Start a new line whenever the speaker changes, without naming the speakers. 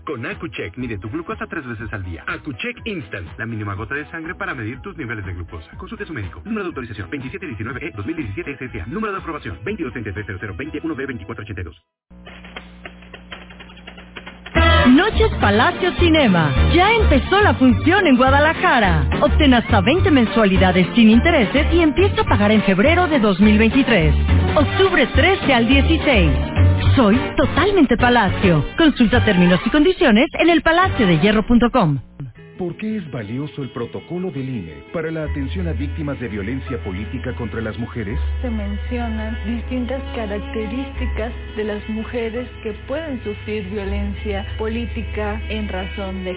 Con AcuCheck, mide tu glucosa 3 veces al día. AcuCheck Instant, la mínima gota de sangre para medir tus niveles de glucosa. Consulte a su médico. Número de autorización 2719E-2017 SSA. Número de aprobación 22330020-1B2482.
Noches Palacio Cinema. Ya empezó la función en Guadalajara. Obtén hasta 20 mensualidades sin intereses y empieza a pagar en febrero de 2023. Octubre 13 al 16. Soy totalmente Palacio. Consulta términos y condiciones en elpalaciodehierro.com.
¿Por qué es valioso el protocolo del INE para la atención a víctimas de violencia política contra las mujeres?
Se mencionan distintas características de las mujeres que pueden sufrir violencia política en razón de